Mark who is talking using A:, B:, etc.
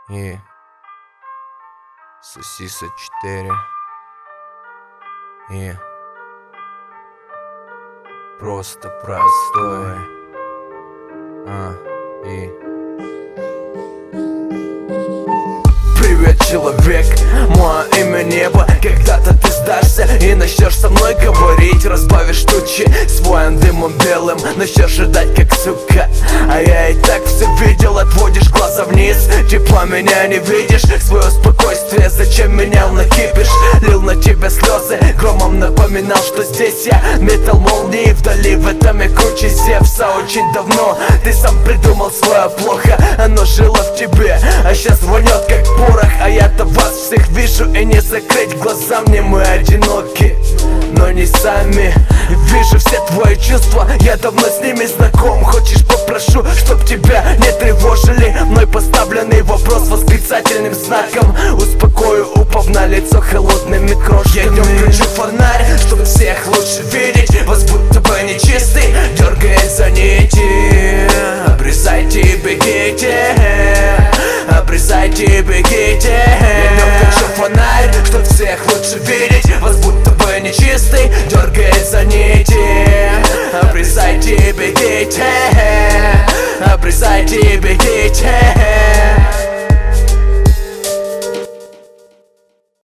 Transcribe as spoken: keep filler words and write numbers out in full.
A: И Сосиса четыре. И просто простой. А, и Привет, человек, мое имя Небо. Когда-то ты сдашься и начнешь со мной говорить. Разбавишь тучи своим дымом белым, начнешь ждать как сука. А я и так все видел, отводишь глаза вниз. Типа меня не видишь, свое спокойствие зачем менял на кипиш? Лил на тебя слезы, громом напоминал, что здесь я метал молнии вдали, в этом и круче Зевса. Очень давно ты сам придумал свое плохо, оно жило в тебе, а сейчас рванет как порох. А я-то вас всех вижу, и не закрыть глаза мне, мы одиноки, но не сами. Вижу все твои чувства, я давно с ними знаком. Хочешь, попрошу, чтоб тебя не тревожили мной поставленный вопрос восклицательным знаком. Успокою, упав на лицо холодными крошками. Я идем, включу фонарь, чтоб всех лучше видеть. Вас будто бы нечистый, дергает за нити. Обрезайте и бегите, обрезайте и бегите. Я идем, включу фонарь, чтоб всех лучше видеть. Вас будто бы нечистый, дергает за нити. Обрезайте и бегите, обрезайте и бегите.